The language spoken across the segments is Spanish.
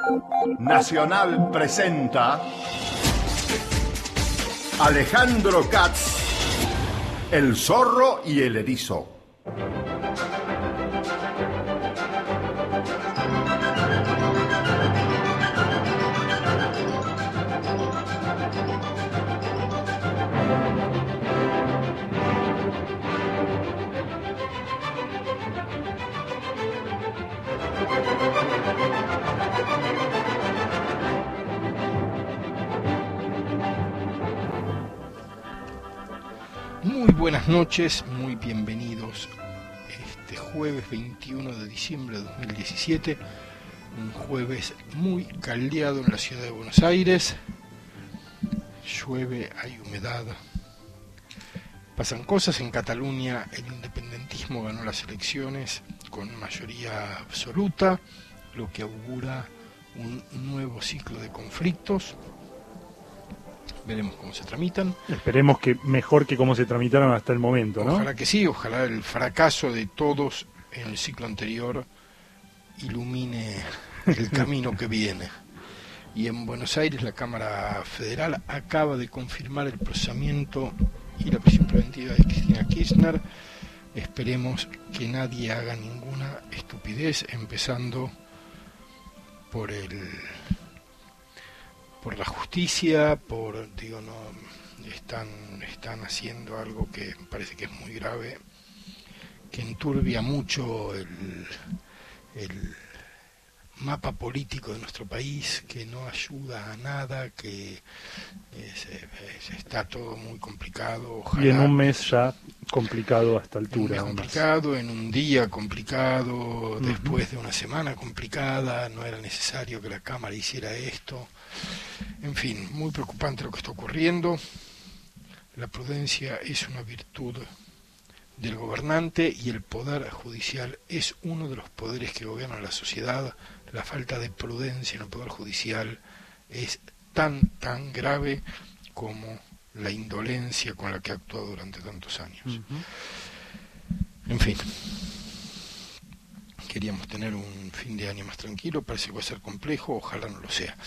Nacional presenta Alejandro Katz, el zorro y el erizo. Muy buenas noches, muy bienvenidos este jueves 21 de diciembre de 2017, un jueves muy caldeado en la ciudad de Buenos Aires. Llueve, hay humedad, pasan cosas. En Cataluña el independentismo ganó las elecciones con mayoría absoluta, lo que augura un nuevo ciclo de conflictos. Veremos cómo se tramitan. Esperemos que mejor que cómo se tramitaron hasta el momento, ¿no? Ojalá que sí, ojalá el fracaso de todos en el ciclo anterior ilumine el camino que viene. Y en Buenos Aires la Cámara Federal acaba de confirmar el procesamiento y la prisión preventiva de Cristina Kirchner. Esperemos que nadie haga ninguna estupidez, empezando por la justicia, están haciendo algo que me parece que es muy grave, que enturbia mucho el mapa político de nuestro país, que no ayuda a nada, que está todo muy complicado. Ojalá, y en un mes ya complicado a esta altura. Complicado, en un día complicado, después de una semana complicada, no era necesario que la Cámara hiciera esto. En fin, muy preocupante lo que está ocurriendo. La prudencia es una virtud del gobernante y el poder judicial es uno de los poderes que gobiernan la sociedad. La falta de prudencia en el poder judicial es tan grave como la indolencia con la que ha actuado durante tantos años. En fin, queríamos tener un fin de año más tranquilo, parece que va a ser complejo, ojalá no lo sea.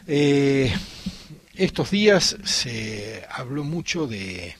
Estos días se habló mucho de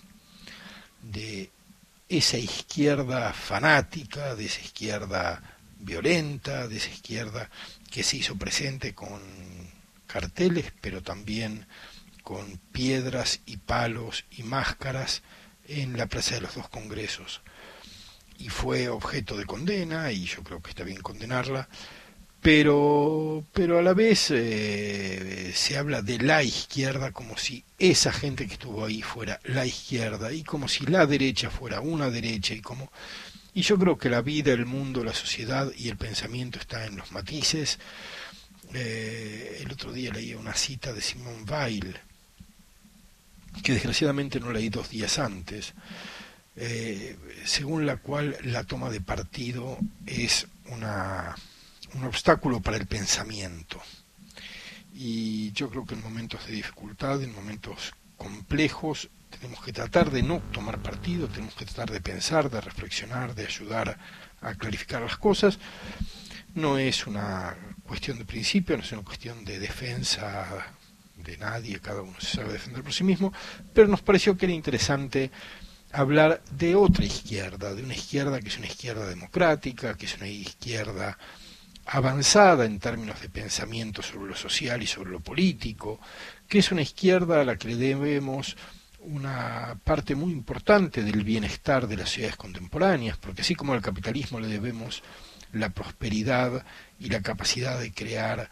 esa izquierda fanática, de esa izquierda violenta, de esa izquierda que se hizo presente con carteles, pero también con piedras y palos y máscaras en la Plaza de los Dos Congresos. Y fue objeto de condena, y yo creo que está bien condenarla, pero a la vez se habla de la izquierda como si esa gente que estuvo ahí fuera la izquierda, y como si la derecha fuera una derecha, y yo creo que la vida, el mundo, la sociedad y el pensamiento está en los matices. El otro día leí una cita de Simone Weil, que desgraciadamente no leí 2 días antes, según la cual la toma de partido es un obstáculo para el pensamiento. Y yo creo que en momentos de dificultad, en momentos complejos, tenemos que tratar de no tomar partido, tenemos que tratar de pensar, de reflexionar, de ayudar a clarificar las cosas. No es una cuestión de principio, no es una cuestión de defensa de nadie, cada uno se sabe defender por sí mismo, pero nos pareció que era interesante hablar de otra izquierda, de una izquierda que es una izquierda democrática, que es una izquierda avanzada en términos de pensamiento sobre lo social y sobre lo político, que es una izquierda a la que le debemos una parte muy importante del bienestar de las ciudades contemporáneas, porque así como al capitalismo le debemos la prosperidad y la capacidad de crear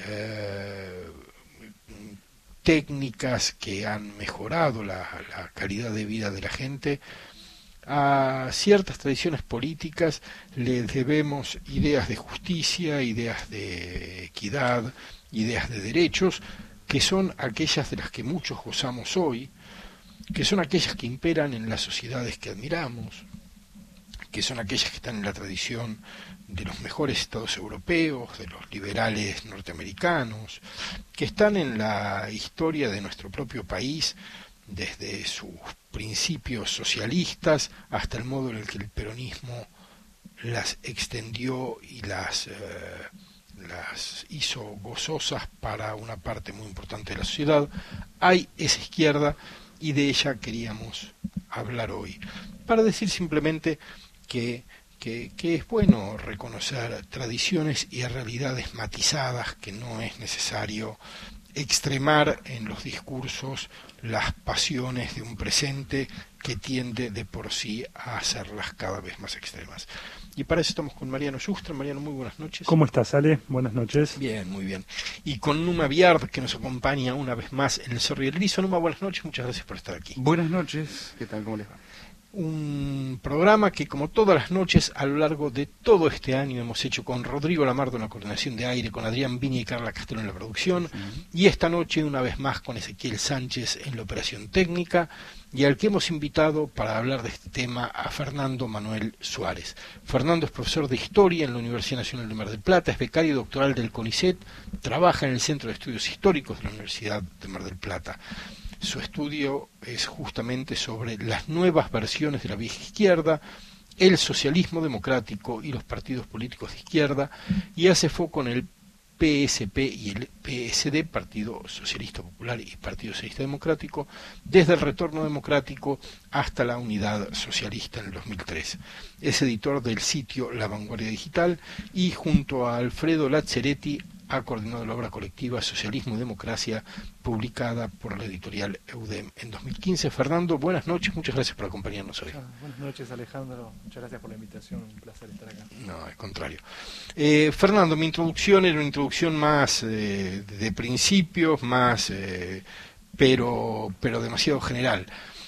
técnicas que han mejorado la calidad de vida de la gente, a ciertas tradiciones políticas le debemos ideas de justicia, ideas de equidad, ideas de derechos, que son aquellas de las que muchos gozamos hoy, que son aquellas que imperan en las sociedades que admiramos, que son aquellas que están en la tradición de los mejores estados europeos, de los liberales norteamericanos, que están en la historia de nuestro propio país, desde sus principios socialistas hasta el modo en el que el peronismo las extendió y las las hizo gozosas para una parte muy importante de la sociedad. Hay esa izquierda y de ella queríamos hablar hoy, para decir simplemente que es bueno reconocer tradiciones y realidades matizadas, que no es necesario extremar en los discursos las pasiones de un presente que tiende de por sí a hacerlas cada vez más extremas. Y para eso estamos con Mariano Justra. Mariano, muy buenas noches. ¿Cómo estás, Ale? Buenas noches. Bien, muy bien. Y con Numa Viard, que nos acompaña una vez más en El Zorro y el Erizo. Numa, buenas noches, muchas gracias por estar aquí. Buenas noches, ¿qué tal? ¿Cómo les va? Un programa que, como todas las noches a lo largo de todo este año, hemos hecho con Rodrigo Lamardo en la coordinación de aire, con Adrián Viña y Carla Castelo en la producción, y esta noche una vez más con Ezequiel Sánchez en la operación técnica, y al que hemos invitado para hablar de este tema a Fernando Manuel Suárez. Fernando es profesor de Historia en la Universidad Nacional de Mar del Plata, es becario doctoral del CONICET, trabaja en el Centro de Estudios Históricos de la Universidad de Mar del Plata. Su estudio es justamente sobre las nuevas versiones de la vieja izquierda, el socialismo democrático y los partidos políticos de izquierda, y hace foco en el PSP y el PSD, Partido Socialista Popular y Partido Socialista Democrático, desde el retorno democrático hasta la unidad socialista en el 2003. Es editor del sitio La Vanguardia Digital y junto a Alfredo Lazzaretti ha coordinado la obra colectiva Socialismo y Democracia, publicada por la editorial EUDEM en 2015. Fernando, buenas noches, muchas gracias por acompañarnos hoy. Buenas noches, Alejandro, muchas gracias por la invitación, un placer estar acá. No, al contrario. Fernando, mi introducción era una introducción más de principios, más pero demasiado general.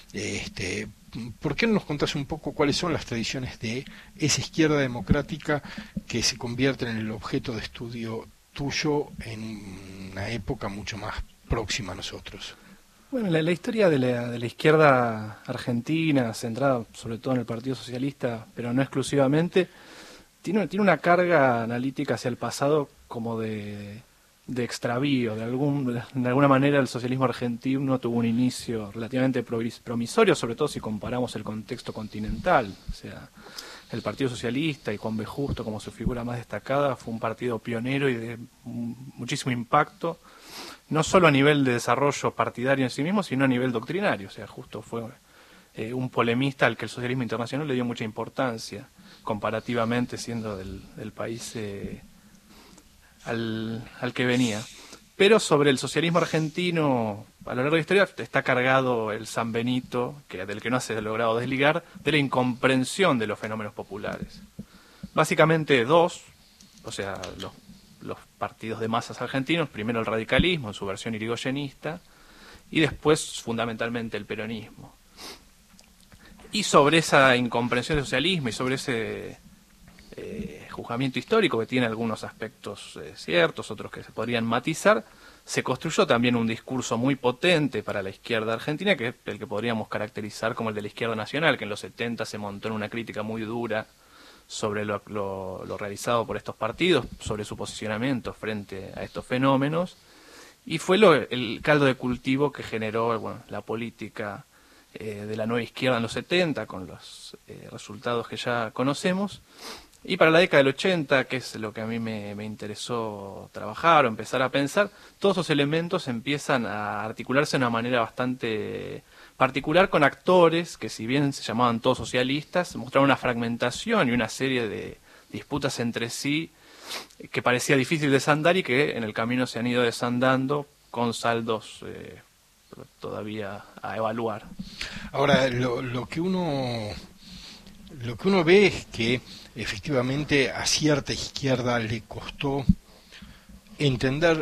¿Por qué no nos contás un poco cuáles son las tradiciones de esa izquierda democrática que se convierte en el objeto de estudio tuyo en una época mucho más próxima a nosotros? Bueno, la historia de la izquierda argentina, centrada sobre todo en el Partido Socialista, pero no exclusivamente, tiene una carga analítica hacia el pasado como de extravío. De alguna manera el socialismo argentino tuvo un inicio relativamente promisorio, sobre todo si comparamos el contexto continental. O sea, el Partido Socialista y Juan B. Justo como su figura más destacada fue un partido pionero y de muchísimo impacto, no solo a nivel de desarrollo partidario en sí mismo, sino a nivel doctrinario. O sea, Justo fue un polemista al que el socialismo internacional le dio mucha importancia, comparativamente siendo del país al que venía. Pero sobre el socialismo argentino, a lo largo de la historia, está cargado el San Benito, del que no se ha logrado desligar, de la incomprensión de los fenómenos populares. Básicamente dos, o sea, los partidos de masas argentinos, primero el radicalismo en su versión irigoyenista, y después fundamentalmente el peronismo. Y sobre esa incomprensión del socialismo y sobre ese juzgamiento histórico, que tiene algunos aspectos ciertos, otros que se podrían matizar, se construyó también un discurso muy potente para la izquierda argentina, que es el que podríamos caracterizar como el de la izquierda nacional, que en los 70 se montó en una crítica muy dura sobre lo realizado por estos partidos, sobre su posicionamiento frente a estos fenómenos, y fue el caldo de cultivo que generó la política de la nueva izquierda en los 70, con los resultados que ya conocemos. Y para la década del 80, que es lo que a mí me interesó trabajar o empezar a pensar, todos esos elementos empiezan a articularse de una manera bastante particular con actores que, si bien se llamaban todos socialistas, mostraron una fragmentación y una serie de disputas entre sí que parecía difícil desandar y que en el camino se han ido desandando con saldos todavía a evaluar. Ahora, lo que uno ve es que efectivamente a cierta izquierda le costó entender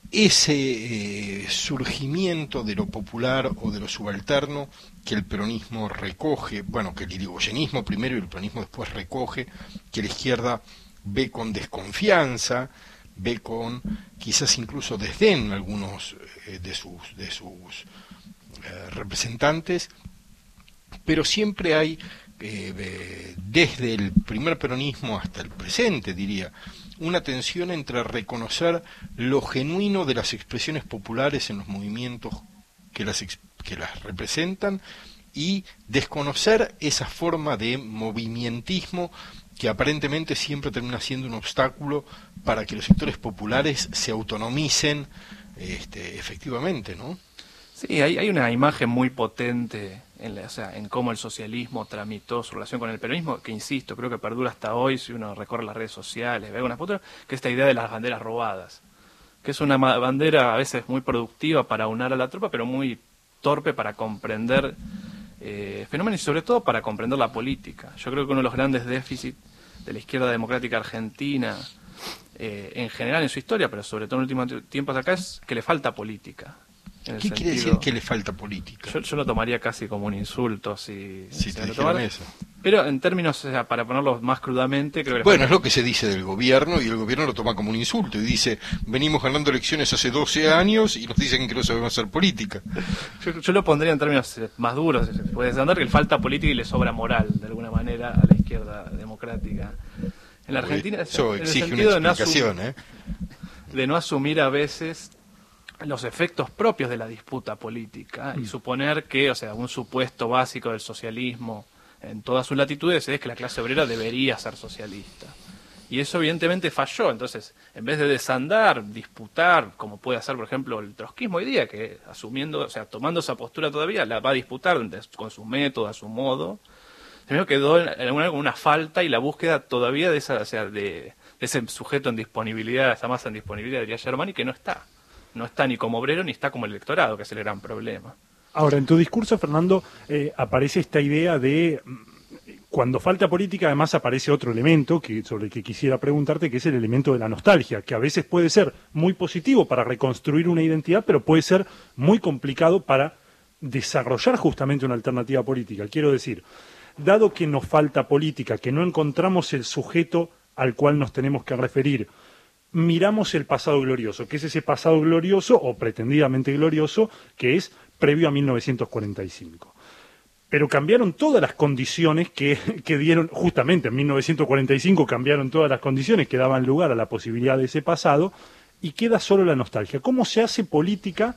ese surgimiento de lo popular o de lo subalterno que el peronismo recoge, bueno, que el irigoyenismo primero y el peronismo después recoge, que la izquierda ve con desconfianza, ve con quizás incluso desdén algunos de sus representantes, pero siempre hay desde el primer peronismo hasta el presente, diría, una tensión entre reconocer lo genuino de las expresiones populares en los movimientos que las representan y desconocer esa forma de movimentismo que aparentemente siempre termina siendo un obstáculo para que los sectores populares se autonomicen efectivamente, ¿no? Sí, hay una imagen muy potente en cómo el socialismo tramitó su relación con el peronismo, que insisto, creo que perdura hasta hoy si uno recorre las redes sociales, ve algunas fotos, que es esta idea de las banderas robadas, que es una bandera a veces muy productiva para unar a la tropa, pero muy torpe para comprender fenómenos y sobre todo para comprender la política. Yo creo que uno de los grandes déficits de la izquierda democrática argentina, en general en su historia, pero sobre todo en últimos tiempos acá, es que le falta política. ¿Qué quiere decir que le falta política? Yo lo tomaría casi como un insulto si te dijeran eso. Pero en términos, o sea, para ponerlo más crudamente, creo que... Bueno, es lo que se dice del gobierno, y el gobierno lo toma como un insulto, y dice, venimos ganando elecciones hace 12 años y nos dicen que no sabemos hacer política. Yo lo pondría en términos más duros, se puede entender que le falta política y le sobra moral, de alguna manera, a la izquierda democrática. En la Argentina, eso en el exige sentido una explicación, de no asumir a veces los efectos propios de la disputa política y suponer que, o sea, un supuesto básico del socialismo en todas sus latitudes es que la clase obrera debería ser socialista. Y eso evidentemente falló. Entonces, en vez de desandar, disputar, como puede hacer, por ejemplo, el trotskismo hoy día, que asumiendo, o sea, tomando esa postura todavía, la va a disputar con su método, a su modo, primero quedó en una falta y la búsqueda todavía de esa, o sea, de ese sujeto en disponibilidad, esa masa en disponibilidad, diría Germani, que no está. No está ni como obrero ni está como electorado, que es el gran problema. Ahora, en tu discurso, Fernando, aparece esta idea de, cuando falta política, además aparece otro elemento sobre el que quisiera preguntarte, que es el elemento de la nostalgia, que a veces puede ser muy positivo para reconstruir una identidad, pero puede ser muy complicado para desarrollar justamente una alternativa política. Quiero decir, dado que nos falta política, que no encontramos el sujeto al cual nos tenemos que referir, miramos el pasado glorioso, que es ese pasado glorioso, o pretendidamente glorioso, que es previo a 1945. Pero cambiaron todas las condiciones que dieron, justamente en 1945 cambiaron todas las condiciones que daban lugar a la posibilidad de ese pasado, y queda solo la nostalgia. ¿Cómo se hace política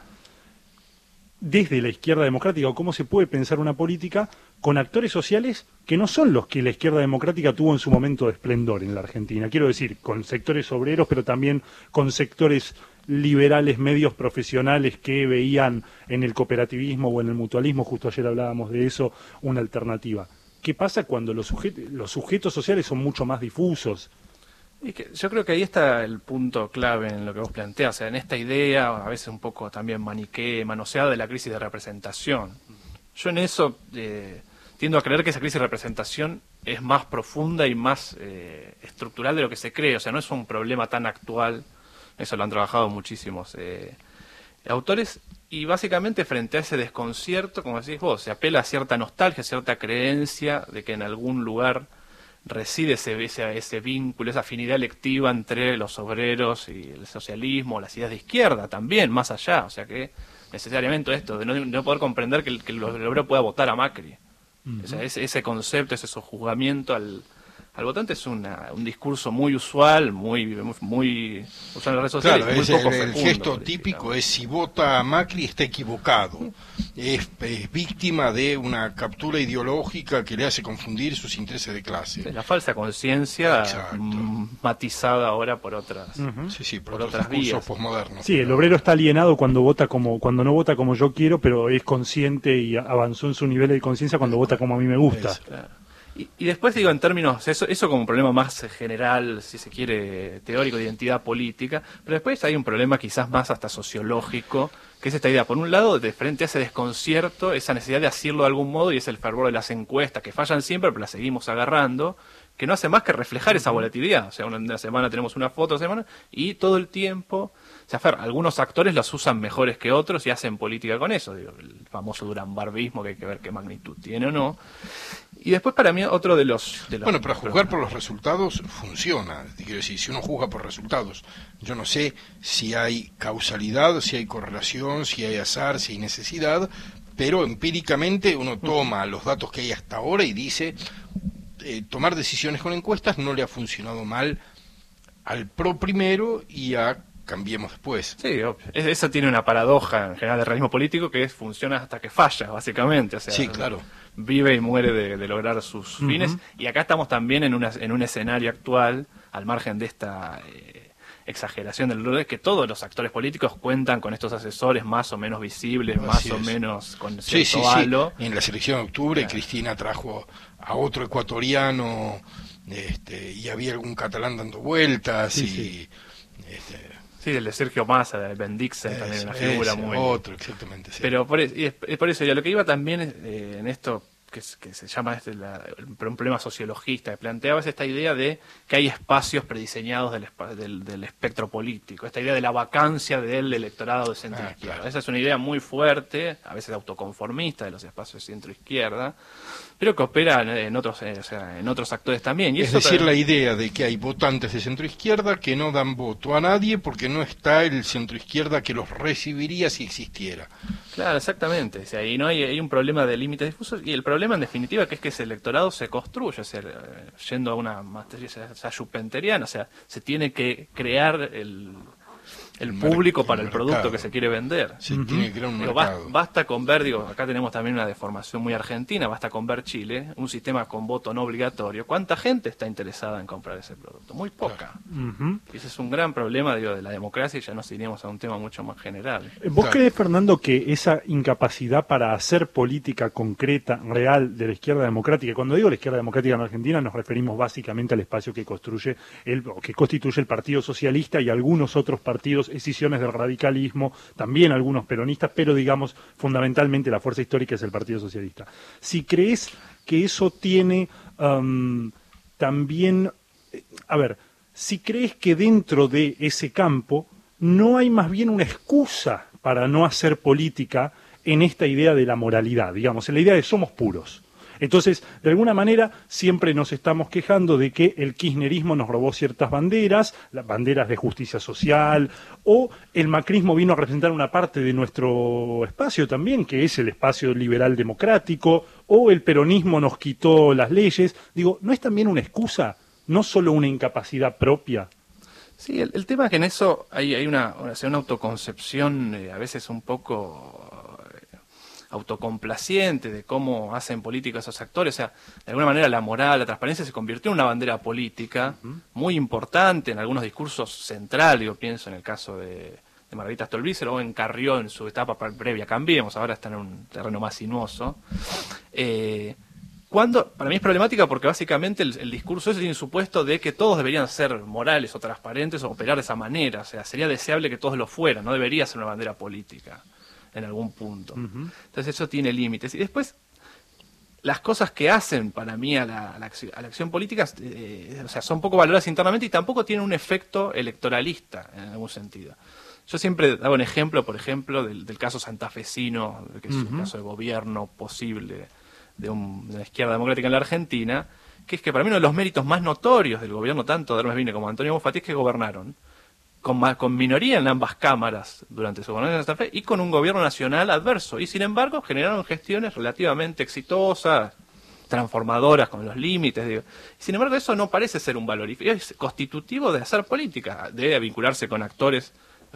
desde la izquierda democrática, o cómo se puede pensar una política con actores sociales que no son los que la izquierda democrática tuvo en su momento de esplendor en la Argentina? Quiero decir, con sectores obreros, pero también con sectores liberales, medios profesionales que veían en el cooperativismo o en el mutualismo, justo ayer hablábamos de eso, una alternativa. ¿Qué pasa cuando los sujetos sociales son mucho más difusos? Y que yo creo que ahí está el punto clave en lo que vos planteás, o sea, en esta idea, a veces un poco también manoseada de la crisis de representación. Yo en eso tiendo a creer que esa crisis de representación es más profunda y más estructural de lo que se cree, o sea, no es un problema tan actual, eso lo han trabajado muchísimos autores, y básicamente frente a ese desconcierto, como decís vos, se apela a cierta nostalgia, a cierta creencia de que en algún lugar reside ese vínculo, esa afinidad electiva entre los obreros y el socialismo, las ideas de izquierda también, más allá, o sea que necesariamente esto, de no poder comprender que el obrero pueda votar a Macri. O sea, ese concepto, ese sojuzgamiento al votante es un discurso muy usual, muy usado en las redes sociales. Claro, muy poco el fecundo, gesto típico es: si vota a Macri está equivocado, es víctima de una captura ideológica que le hace confundir sus intereses de clase. Sí, la falsa conciencia matizada ahora por otras, por otras discursos vías posmodernos. Sí, el obrero está alienado cuando no vota como yo quiero, pero es consciente y avanzó en su nivel de conciencia cuando vota como a mí me gusta. Claro. Y después digo, en términos, eso como un problema más general, si se quiere, teórico de identidad política, pero después hay un problema quizás más hasta sociológico, que es esta idea, por un lado, de frente a ese desconcierto, esa necesidad de asirlo de algún modo, y es el fervor de las encuestas, que fallan siempre, pero las seguimos agarrando, que no hace más que reflejar esa volatilidad. O sea, una semana tenemos una foto, otra semana, y todo el tiempo, o sea, algunos actores las usan mejores que otros y hacen política con eso. Digo, el famoso duranbarbismo, que hay que ver qué magnitud tiene o no. Y después, para mí, otro de los bueno, para juzgar por los resultados funciona. Quiero decir, si uno juzga por resultados, yo no sé si hay causalidad, si hay correlación, si hay azar, si hay necesidad, pero empíricamente uno toma los datos que hay hasta ahora y dice, tomar decisiones con encuestas no le ha funcionado mal al PRO primero y a cambiemos después. Sí, obvio. Eso tiene una paradoja en general del realismo político que funciona hasta que falla, básicamente. O sea, Sí, claro. vive y muere de lograr sus fines. Y acá estamos también en un escenario actual, al margen de esta exageración del rol, que todos los actores políticos cuentan con estos asesores más o menos visibles, Así más o es. menos con Sí, cierto halo. En la selección de octubre, Cristina trajo a otro ecuatoriano, y había algún catalán dando vueltas, Sí. Sí, el de Sergio Massa, de Ben Dixon, también una figura muy... Otro, exactamente. Sí. Pero por eso, y a lo que iba también en esto que se llama un problema sociologista, que planteaba esta idea de que hay espacios prediseñados del espectro político, esta idea de la vacancia del electorado de centro-izquierda. Claro. Esa es una idea muy fuerte, a veces autoconformista, de los espacios de centro-izquierda, pero que opera en otros actores también. Y Es eso decir, también- la idea de que hay votantes de centroizquierda que no dan voto a nadie porque no está el centroizquierda que los recibiría si existiera. Claro, exactamente. O sea, y no hay un problema de límites difusos, y el problema en definitiva que es que ese electorado se construye, o sea, yendo a una materia schumpeteriana, o sea, se tiene que crear el público para el producto mercado. que se quiere vender. Se tiene que crear un Digo, mercado. basta con ver, acá tenemos también una deformación muy argentina, basta con ver Chile, un sistema con voto no obligatorio. ¿Cuánta gente está interesada en comprar ese producto? Muy poca. Ujú. Y ese es un gran problema, de la democracia, y ya nos iríamos a un tema mucho más general. ¿Vos Claro. crees, Fernando, que esa incapacidad para hacer política concreta, real, de la izquierda democrática, cuando digo la izquierda democrática en Argentina, nos referimos básicamente al espacio que constituye el Partido Socialista y algunos otros partidos, escisiones del radicalismo, también algunos peronistas, pero digamos, fundamentalmente la fuerza histórica es el Partido Socialista. Si crees que eso tiene también, si crees que dentro de ese campo no hay más bien una excusa para no hacer política en esta idea de la moralidad, digamos, en la idea de somos puros. Entonces, de alguna manera, siempre nos estamos quejando de que el kirchnerismo nos robó ciertas banderas, las banderas de justicia social, o el macrismo vino a representar una parte de nuestro espacio también, que es el espacio liberal democrático, o el peronismo nos quitó las leyes. Digo, ¿no es también una excusa, no solo una incapacidad propia? Sí, el tema es que en eso hay una autoconcepción a veces un poco autocomplaciente de cómo hacen política esos actores. O sea, de alguna manera la moral, la transparencia se convirtió en una bandera política muy importante, en algunos discursos central, yo pienso en el caso de Margarita Stolbizer, o en Carrió en su etapa previa. Cambiemos, ahora está en un terreno más sinuoso. Para mí es problemática porque básicamente el discurso ese tiene supuesto de que todos deberían ser morales o transparentes o operar de esa manera. O sea, sería deseable que todos lo fueran, no debería ser una bandera política en algún punto. Entonces eso tiene límites. Y después, las cosas que hacen para mí a la acción política son poco valoradas internamente y tampoco tienen un efecto electoralista en algún sentido. Yo siempre hago un ejemplo, por ejemplo, del caso santafesino, que es un caso de gobierno posible de una izquierda democrática en la Argentina, que es que para mí uno de los méritos más notorios del gobierno, tanto de Hermes Vine como de Antonio Bonfatti, es que gobernaron con minoría en ambas cámaras durante su gobierno de Santa Fe y con un gobierno nacional adverso. Y sin embargo generaron gestiones relativamente exitosas, transformadoras con los límites. Digo. Sin embargo, eso no parece ser un valor. Es constitutivo de hacer política, de vincularse con actores,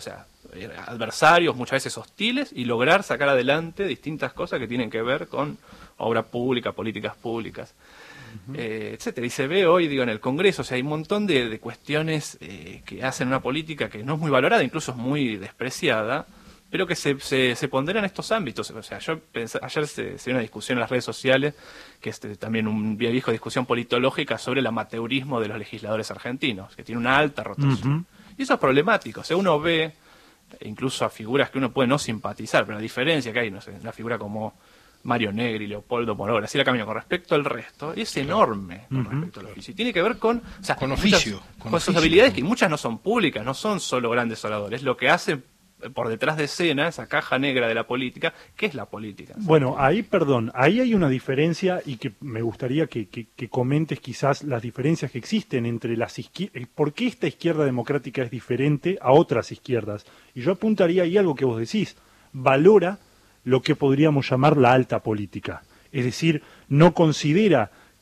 adversarios, muchas veces hostiles, y lograr sacar adelante distintas cosas que tienen que ver con obra pública, políticas públicas. Etcétera. Y se ve hoy, en el Congreso, hay un montón de cuestiones que hacen una política que no es muy valorada, incluso es muy despreciada, pero que se ponderan en estos ámbitos. O sea, ayer se dio una discusión en las redes sociales, que es también un viejo discusión politológica sobre el amateurismo de los legisladores argentinos, que tiene una alta rotación. Y eso es problemático. O sea, uno ve incluso a figuras que uno puede no simpatizar, pero la diferencia que hay, una figura como Mario Negri, Leopoldo Moro, Graciela Camino, con respecto al resto, es enorme con respecto al oficio. Y tiene que ver con oficio. Con sus habilidades, que muchas no son públicas, no son solo grandes oradores. Lo que hace por detrás de escena, esa caja negra de la política, ¿qué es la política? Bueno, ahí hay una diferencia y que me gustaría que comentes quizás las diferencias que existen entre por qué esta izquierda democrática es diferente a otras izquierdas. Y yo apuntaría ahí algo que vos decís, valora lo que podríamos llamar la alta política. Es decir, no considera que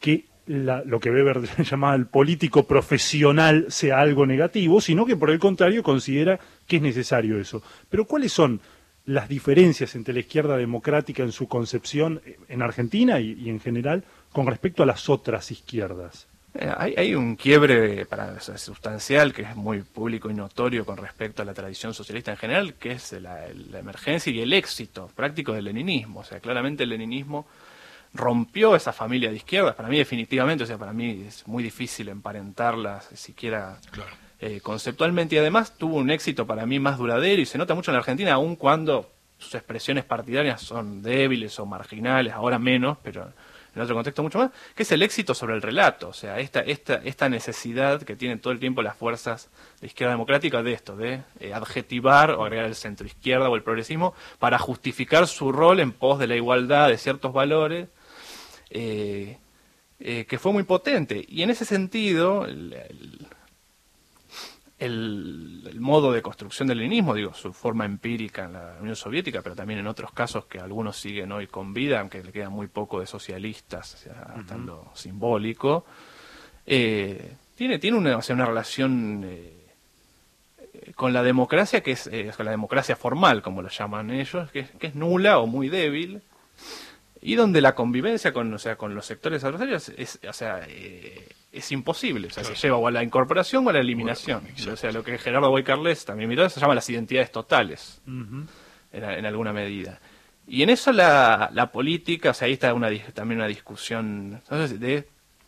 lo que Weber llamaba el político profesional sea algo negativo, sino que por el contrario considera que es necesario eso. Pero ¿cuáles son las diferencias entre la izquierda democrática en su concepción en Argentina y en general con respecto a las otras izquierdas? Hay un quiebre sustancial que es muy público y notorio con respecto a la tradición socialista en general, que es la emergencia y el éxito práctico del leninismo. O sea, claramente el leninismo rompió esa familia de izquierdas, para mí definitivamente, o sea, para mí es muy difícil emparentarlas siquiera conceptualmente, y además tuvo un éxito para mí más duradero y se nota mucho en la Argentina, aun cuando sus expresiones partidarias son débiles o marginales, ahora menos, pero en otro contexto mucho más, que es el éxito sobre el relato, o sea, esta necesidad que tienen todo el tiempo las fuerzas de izquierda democrática de esto, de adjetivar o agregar el centro izquierda o el progresismo para justificar su rol en pos de la igualdad, de ciertos valores, que fue muy potente. Y en ese sentido, el modo de construcción del leninismo, digo, su forma empírica en la Unión Soviética, pero también en otros casos que algunos siguen hoy con vida, aunque le queda muy poco de socialistas, o sea, hasta lo simbólico, tiene una relación con la democracia que es con la democracia formal, como lo llaman ellos, que es nula o muy débil, y donde la convivencia con los sectores adversarios es imposible, o sea, se lleva o a la incorporación o a la eliminación. O sea, lo que Gerardo Boy-Carles también miró se llama las identidades totales, en alguna medida. Y en eso la política, o sea, ahí está también una discusión, entonces, de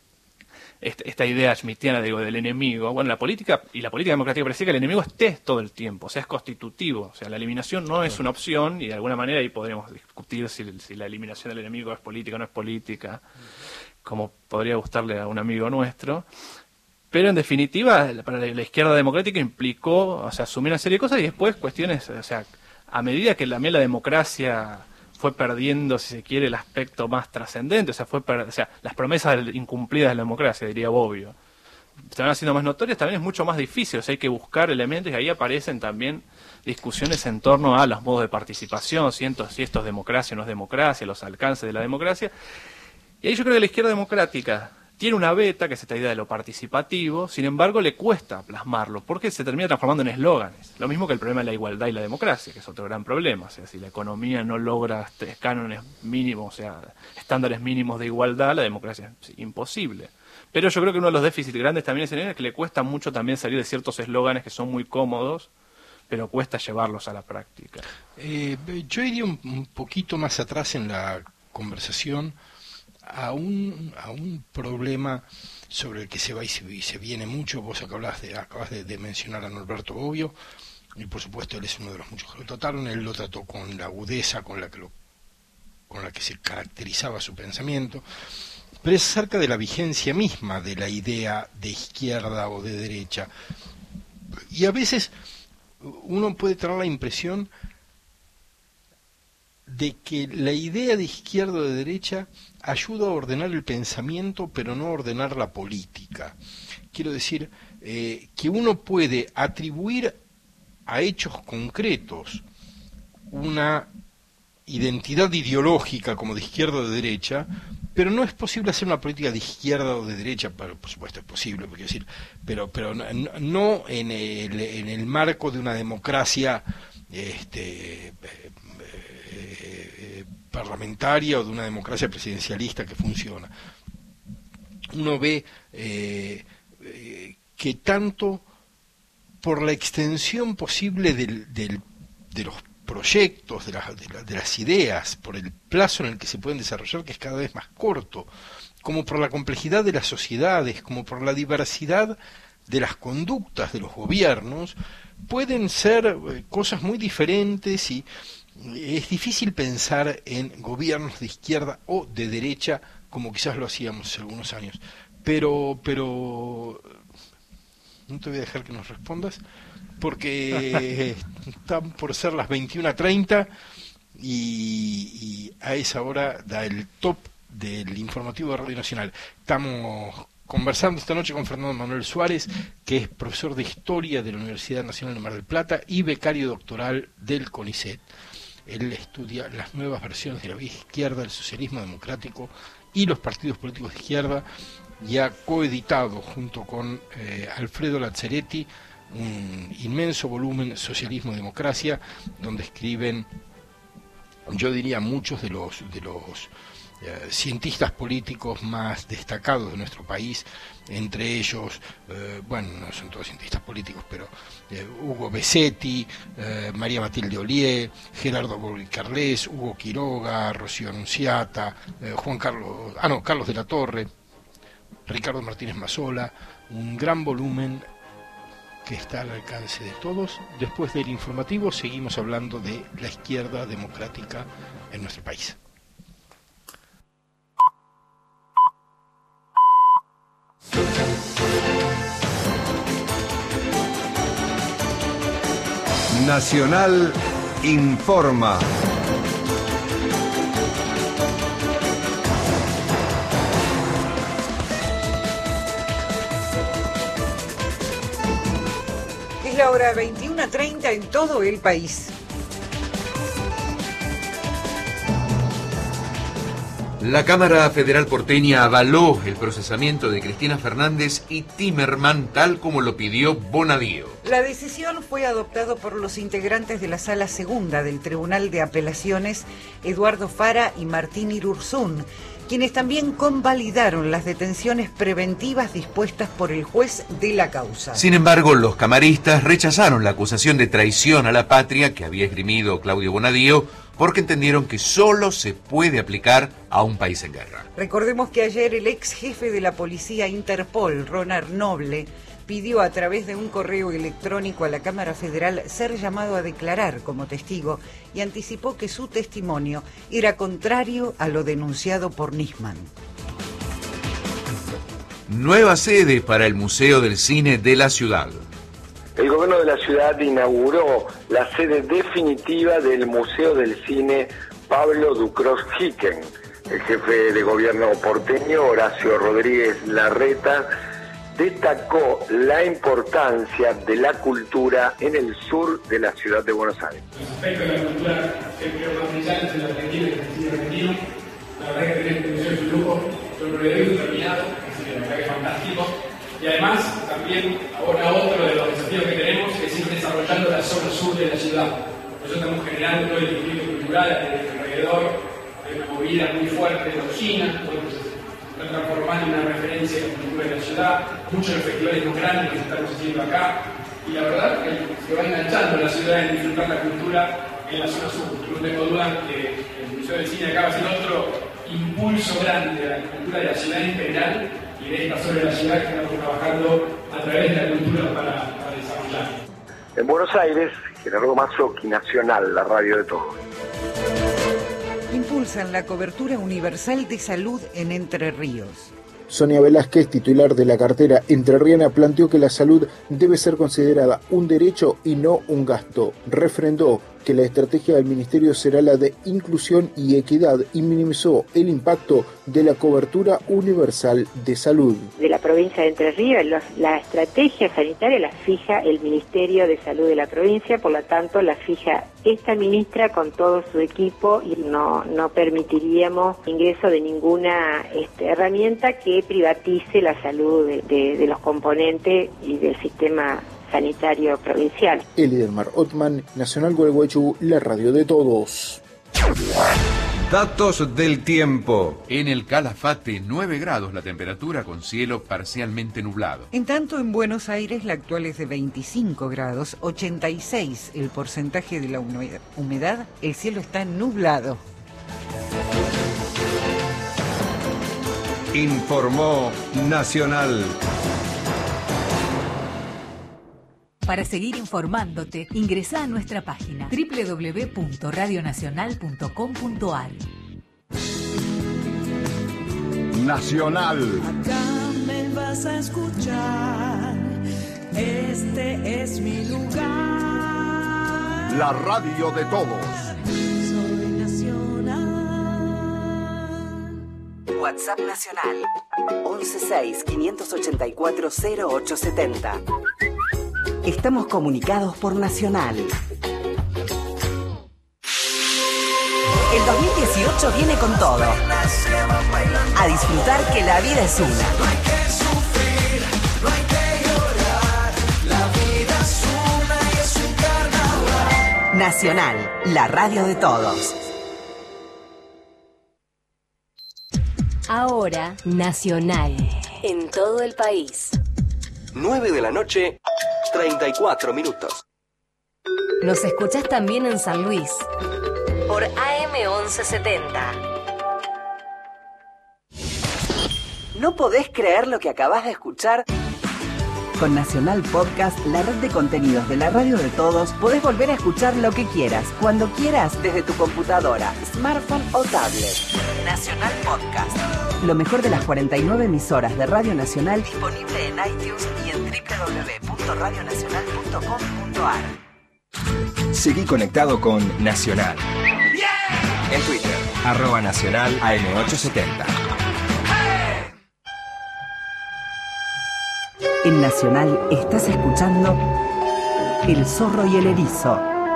esta idea schmittiana, digo, del enemigo. Bueno, la política democrática parece que el enemigo esté todo el tiempo, o sea, es constitutivo, o sea, la eliminación no es una opción, y de alguna manera ahí podríamos discutir si la eliminación del enemigo es política o no es política, como podría gustarle a un amigo nuestro. Pero en definitiva, para la izquierda democrática implicó, o sea, asumir una serie de cosas y después cuestiones, o sea, a medida que también la democracia fue perdiendo, si se quiere, el aspecto más trascendente, o sea, las promesas incumplidas de la democracia, diría Bobbio, se van haciendo más notorias, también es mucho más difícil, o sea, hay que buscar elementos, y ahí aparecen también discusiones en torno a los modos de participación, si esto es democracia o no es democracia, los alcances de la democracia. Y ahí yo creo que la izquierda democrática tiene una beta, que es esta idea de lo participativo, sin embargo le cuesta plasmarlo, porque se termina transformando en eslóganes. Lo mismo que el problema de la igualdad y la democracia, que es otro gran problema. O sea, si la economía no logra cánones mínimos, o sea, estándares mínimos de igualdad, la democracia es imposible. Pero yo creo que uno de los déficits grandes también es que le cuesta mucho también salir de ciertos eslóganes que son muy cómodos, pero cuesta llevarlos a la práctica. Yo iría un poquito más atrás en la conversación a un problema sobre el que se va y se viene mucho. Vos acabas de mencionar a Norberto Bobbio, y por supuesto él es uno de los muchos que lo trataron. Él lo trató con la agudeza con la que se caracterizaba su pensamiento, pero es acerca de la vigencia misma de la idea de izquierda o de derecha, y a veces uno puede tener la impresión de que la idea de izquierda o de derecha ayuda a ordenar el pensamiento, pero no a ordenar la política. Quiero decir, que uno puede atribuir a hechos concretos una identidad ideológica como de izquierda o de derecha, pero no es posible hacer una política de izquierda o de derecha. Por supuesto es posible, porque decir, pero no en el marco de una democracia parlamentaria o de una democracia presidencialista que funciona. Uno ve que tanto por la extensión posible de los proyectos, de las ideas, por el plazo en el que se pueden desarrollar, que es cada vez más corto, como por la complejidad de las sociedades, como por la diversidad de las conductas de los gobiernos, pueden ser cosas muy diferentes, y es difícil pensar en gobiernos de izquierda o de derecha como quizás lo hacíamos hace algunos años. Pero no te voy a dejar que nos respondas, porque están por ser las 21:30 y a esa hora da el top del informativo de Radio Nacional. Estamos conversando esta noche con Fernando Manuel Suárez, que es profesor de Historia de la Universidad Nacional de Mar del Plata y becario doctoral del CONICET. Él estudia las nuevas versiones de la vía izquierda, el socialismo democrático y los partidos políticos de izquierda, y ha coeditado junto con Alfredo Lazzaretti un inmenso volumen, Socialismo y Democracia, donde escriben, yo diría, muchos de los cientistas políticos más destacados de nuestro país, entre ellos, bueno, no son todos cientistas políticos, pero Hugo Besetti, María Matilde Ollier, Gerardo Borricarles, Hugo Quiroga, Rocío Annunziata, Carlos de la Torre, Ricardo Martínez Mazzola, un gran volumen que está al alcance de todos. Después del informativo seguimos hablando de la izquierda democrática en nuestro país. Nacional informa. Es la hora 21:30 en todo el país. La Cámara Federal porteña avaló el procesamiento de Cristina Fernández y Timerman tal como lo pidió Bonadío. La decisión fue adoptada por los integrantes de la Sala Segunda del Tribunal de Apelaciones, Eduardo Fara y Martín Irurzún, quienes también convalidaron las detenciones preventivas dispuestas por el juez de la causa. Sin embargo, los camaristas rechazaron la acusación de traición a la patria que había esgrimido Claudio Bonadío, porque entendieron que solo se puede aplicar a un país en guerra. Recordemos que ayer el ex jefe de la policía Interpol, Ronald Noble, pidió a través de un correo electrónico a la Cámara Federal ser llamado a declarar como testigo y anticipó que su testimonio era contrario a lo denunciado por Nisman. Nueva sede para el Museo del Cine de la Ciudad. El gobierno de la ciudad inauguró la sede definitiva del Museo del Cine Pablo Ducros-Hicken. El jefe de gobierno porteño, Horacio Rodríguez Larreta, destacó la importancia de la cultura en el sur de la ciudad de Buenos Aires. Los aspectos de la cultura que creo más brillantes en la Argentina y en el cine argentino, la verdad que tener museo es un lujo, son proveedores terminados, así que la verdad que es fantástico. Y además, también, ahora otro de los desafíos que tenemos es ir desarrollando la zona sur de la ciudad. Nosotros estamos generando todo el distrito cultural alrededor, hay una movida muy fuerte de China, se está transformando en una referencia de la cultura de la ciudad, muchos de los festivales más grandes que estamos haciendo acá, y la verdad que se va enganchando la ciudad en disfrutar la cultura en la zona sur. No tengo duda que el Museo del Cine acá va a ser otro impulso grande a la cultura de la ciudad en general, y de esta zona de la ciudad que estamos trabajando a través de la cultura para desarrollar. En Buenos Aires, Gerardo Mazzocchi, Nacional, la radio de todos. Impulsan la cobertura universal de salud en Entre Ríos. Sonia Velázquez, titular de la cartera entrerriana, planteó que la salud debe ser considerada un derecho y no un gasto. Refrendó que la estrategia del ministerio será la de inclusión y equidad y minimizó el impacto de la cobertura universal de salud. De la provincia de Entre Ríos, la estrategia sanitaria la fija el Ministerio de Salud de la provincia, por lo tanto la fija esta ministra con todo su equipo y no permitiríamos ingreso de ninguna herramienta que privatice la salud de los componentes y del sistema sanitario provincial. Elidelmar Ottman, Nacional Gualeguaychú, la radio de todos. Datos del tiempo. En el Calafate, 9 grados la temperatura con cielo parcialmente nublado. En tanto, en Buenos Aires la actual es de 25 grados, 86 el porcentaje de la humedad, el cielo está nublado. Informó Nacional. Para seguir informándote, ingresa a nuestra página www.radionacional.com.ar. Nacional. Acá me vas a escuchar, este es mi lugar. La radio de todos. Soy Nacional. WhatsApp Nacional 116-584-0870. Estamos comunicados por Nacional. El 2018 viene con todo. A disfrutar que la vida es una. Nacional, la radio de todos. Ahora, Nacional, en todo el país. 9 de la noche, 34 minutos. Nos escuchás también en San Luis, por AM 1170. ¿No podés creer lo que acabas de escuchar? Con Nacional Podcast, la red de contenidos de la radio de todos, podés volver a escuchar lo que quieras, cuando quieras, desde tu computadora, smartphone o tablet. Nacional Podcast. Lo mejor de las 49 emisoras de Radio Nacional, disponible en iTunes y en www.radionacional.com.ar. Seguí conectado con Nacional. En Twitter, @Nacional AM870. En Nacional estás escuchando El Zorro y el Erizo.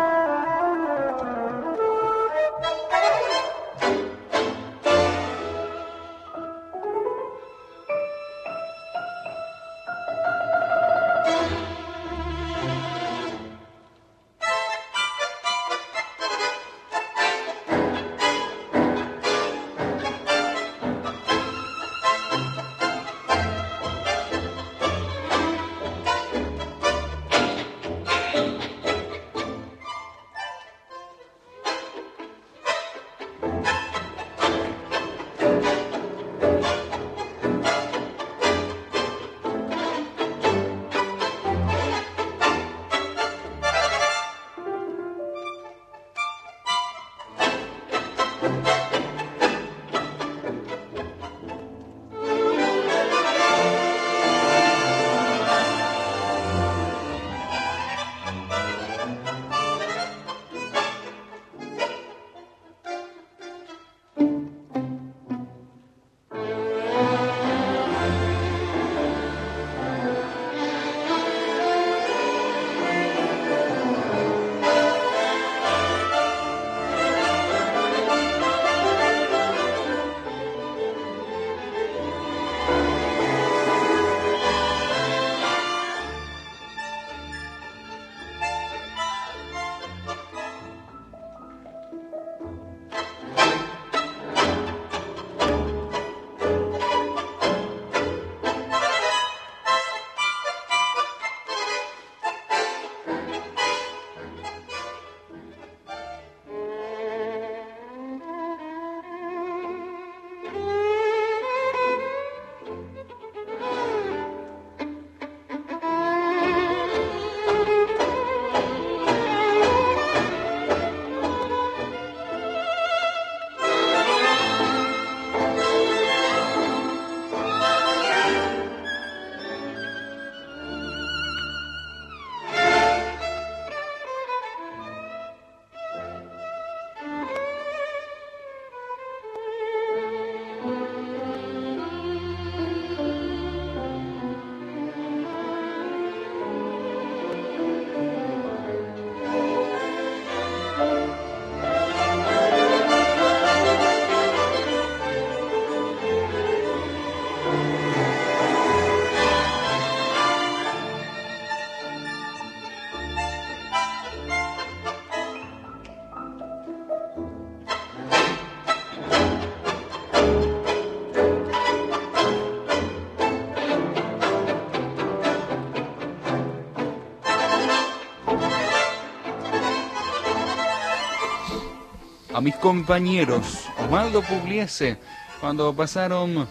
A mis compañeros Osvaldo Pugliese cuando pasaron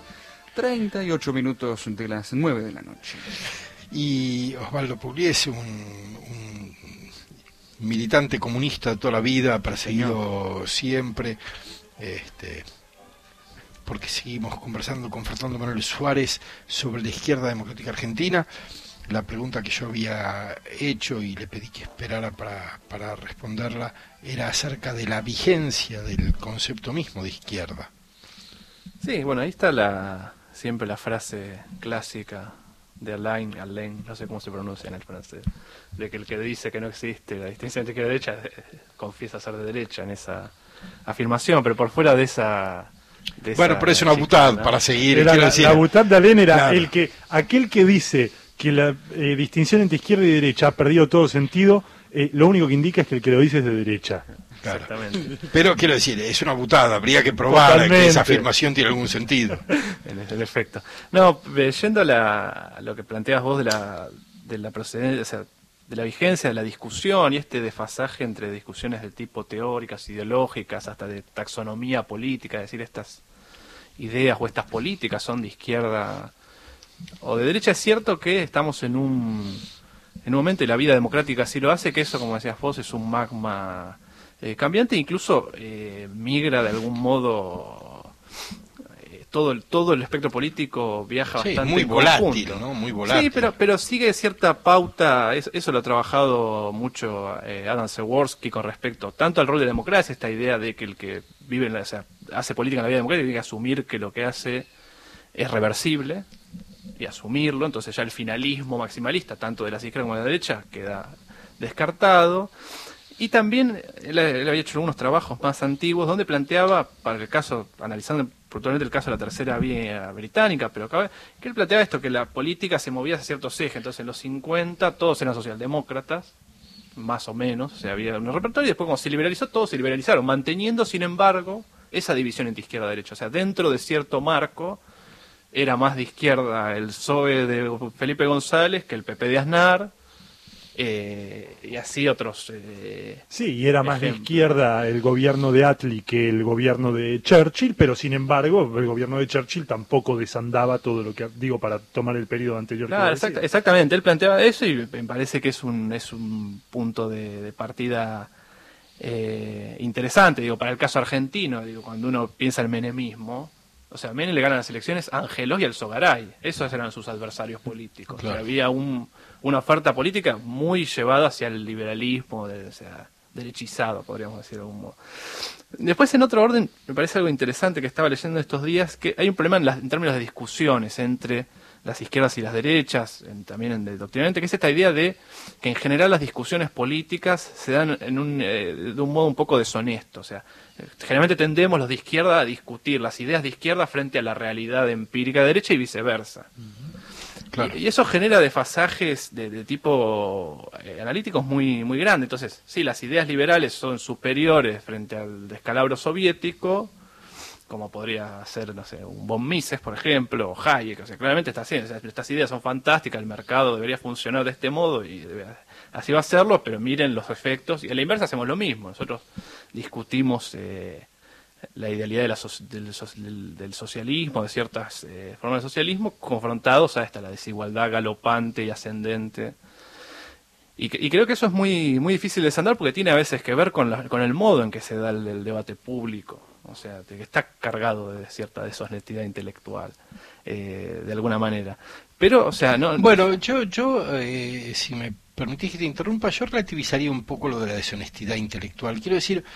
38 minutos de las 9 de la noche. Y Osvaldo Pugliese, un militante comunista de toda la vida, perseguido siempre, porque seguimos conversando con Fernando Manuel Suárez sobre la izquierda democrática argentina. La pregunta que yo había hecho y le pedí que esperara para responderla era acerca de la vigencia del concepto mismo de izquierda. Sí, bueno, ahí está siempre la frase clásica de Alain, no sé cómo se pronuncia en el francés, de que el que dice que no existe la distinción entre izquierda y derecha confiesa ser de derecha en esa afirmación, pero por fuera de esa... Bueno, pero es una butad para seguir. La butad de Alain era claro. Aquel que dice que la distinción entre izquierda y derecha ha perdido todo sentido, lo único que indica es que el que lo dice es de derecha. Claro. Exactamente. Pero quiero decir, es una butada, habría que probar Totalmente. que esa afirmación tiene algún sentido. En efecto. No, yendo a lo que planteabas vos de la procedencia, o sea, de la vigencia de la discusión y este desfasaje entre discusiones de tipo teóricas, ideológicas, hasta de taxonomía política, es decir, estas ideas o estas políticas son de izquierda o de derecha. Es cierto que estamos en un momento, y la vida democrática así lo hace, que eso, como decías vos, es un magma cambiante, incluso migra de algún modo, todo el espectro político viaja bastante muy en volátil, conjunto. ¿no? Muy volátil. Sí, pero sigue cierta pauta, eso lo ha trabajado mucho Adam Przeworski con respecto tanto al rol de la democracia, esta idea de que el que vive, o sea, hace política en la vida democrática tiene que asumir que lo que hace es reversible y asumirlo, entonces ya el finalismo maximalista, tanto de la izquierda como de la derecha, queda descartado. Y también él había hecho algunos trabajos más antiguos donde planteaba, para el caso, analizando puntualmente el caso de la tercera vía británica, pero que él planteaba esto, que la política se movía hacia ciertos ejes. Entonces en los 50 todos eran socialdemócratas, más o menos, o sea, había un repertorio, y después cuando se liberalizó, todos se liberalizaron, manteniendo sin embargo esa división entre izquierda y derecha. O sea, dentro de cierto marco era más de izquierda el PSOE de Felipe González que el PP de Aznar, y así otros sí, y era más ejemplos. de izquierda el gobierno de Attlee que el gobierno de Churchill, pero sin embargo el gobierno de Churchill tampoco desandaba todo lo que digo para tomar el periodo anterior. Claro, exactamente, él planteaba eso y me parece que es un punto de partida interesante, digo, para el caso argentino, digo, cuando uno piensa en el menemismo. O sea, a Menem le ganan las elecciones a Angelos y al Alzogaray. Esos eran sus adversarios políticos. Claro. O sea, había una oferta política muy llevada hacia el liberalismo, o sea, derechizado, podríamos decir de algún modo. Después, en otro orden, me parece algo interesante que estaba leyendo estos días, que hay un problema en términos de discusiones entre las izquierdas y las derechas, también en doctrinalmente, que es esta idea de que en general las discusiones políticas se dan de un modo un poco deshonesto. O sea, generalmente tendemos los de izquierda a discutir las ideas de izquierda frente a la realidad empírica de derecha y viceversa. Claro. Y eso genera desfasajes de tipo analíticos muy, muy grandes. Entonces, sí, las ideas liberales son superiores frente al descalabro soviético, como podría ser, no sé, un von Mises, por ejemplo, o Hayek. O sea, claramente estas ideas son fantásticas, el mercado debería funcionar de este modo y así va a serlo, pero miren los efectos. Y a la inversa hacemos lo mismo. Nosotros discutimos la idealidad del socialismo, de ciertas formas de socialismo, confrontados a la desigualdad galopante y ascendente. Y creo que eso es muy, muy difícil de desandar porque tiene a veces que ver con el modo en que se da el debate público. O sea, que está cargado de cierta deshonestidad intelectual, de alguna manera. Pero, o sea, no... Bueno, yo si me permitís que te interrumpa, yo relativizaría un poco lo de la deshonestidad intelectual. Quiero decir,